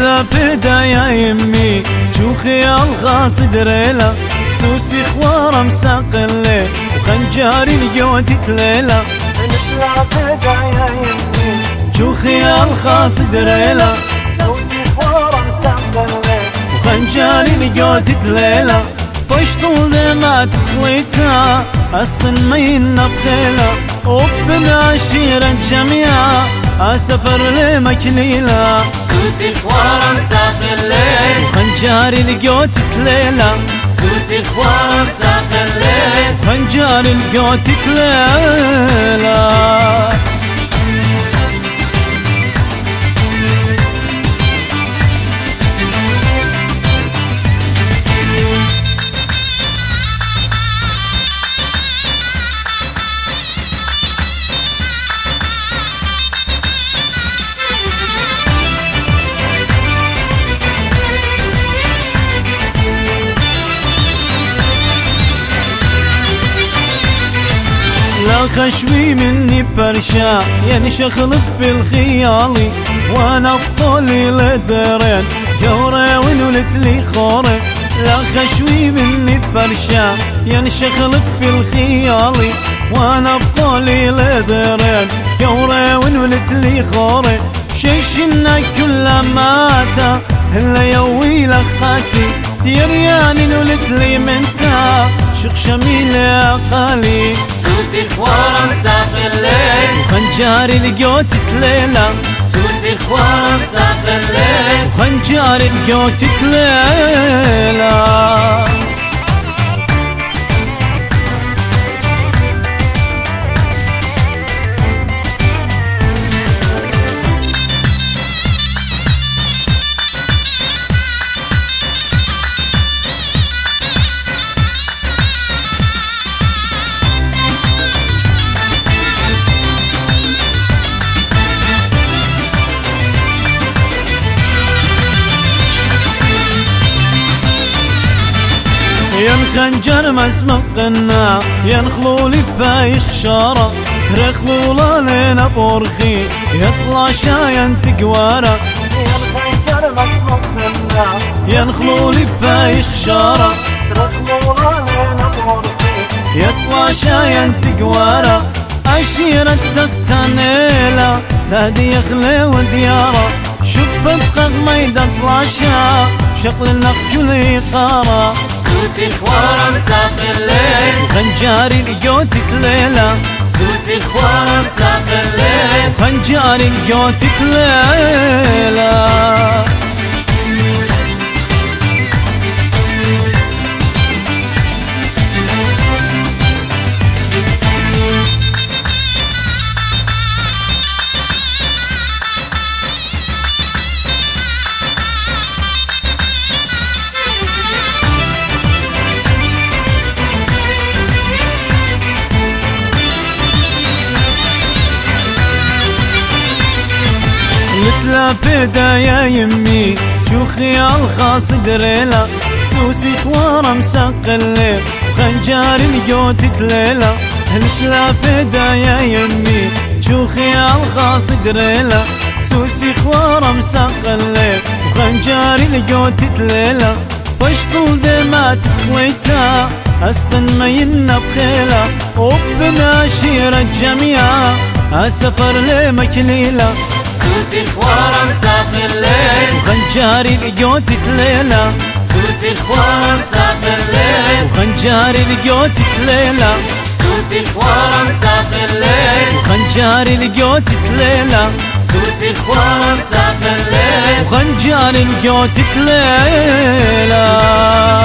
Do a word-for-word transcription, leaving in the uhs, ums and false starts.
مثل بداية يمي شوخي الخاص دريلا سوسي خوار مساق الليل وخنجاري لقوتي تليلا مثل بداية يمي شوخي الخاص دريلا سوسي خوار مساق الليل وخنجاري لقوتي تليلا طشطول ما تخليتها أصلا ما ينبخيلا وبنا عشيرة جميعا أسفر لمكليلا سوسي خوار مساق الليل وخنجاري لقوتي تليلا سوسي خوار مساق الليل وخنجاري لقوتي تليلا لا خشوي مني برشا يعني شخلط بالخيالي وانا بطولي لدرين جوري ونولت لي خوري لا خشوي مني برشا يعني شخلط بالخيالي وانا بطولي لدرين جوري ونولت لي خوري شيشنا كل ماتا هلا يوي لخاتي ديرياني نولت لي منتا شق شميل قالي سوسي خوار مساق الليل خنجاري لقوتي تليلا سوسي خوار مساق الليل خنجاري لقوتي تليلا ين خنجر مسمقنا ين خلولي بايش خشارة ترخلولا لنا بورخي يطلع شاين تقوارا ين خنجر مسمقنا ين خلولي بايش خشارة ترخلولا لنا بورخي يطلع شاين تقوارا عشيرة تختنيلا تهدي يخلي وديارة شبت خغ ميدا طلاشا شغل النقل قارا سوسي خوار مساق الليل خنجاري لقوتي تليلا سوسي خوار مساق الليل خنجاري لقوتي تليلا مثل بداية يمي شوخي الخاص دريلا سوسي خوار مساق الليل وخنجاري لقوتي تليلا مثل بداية يمي شوخي الخاص دريلا سوسي خوار مساق الليل وخنجاري لقوتي تليلا وشطول دمات تخويتا أصلا ما ينبخيلا وبنا شيرة جميعا أسفر لمكليلا سوسي خوار مساق الليل وخنجاري لقوتي تليلا سوسي خوار مساق الليل وخنجاري لقوتي تليلا سوسي خوار مساق الليل وخنجاري لقوتي تليلا سوسي خوار مساق الليل وخنجاري لقوتي تليلا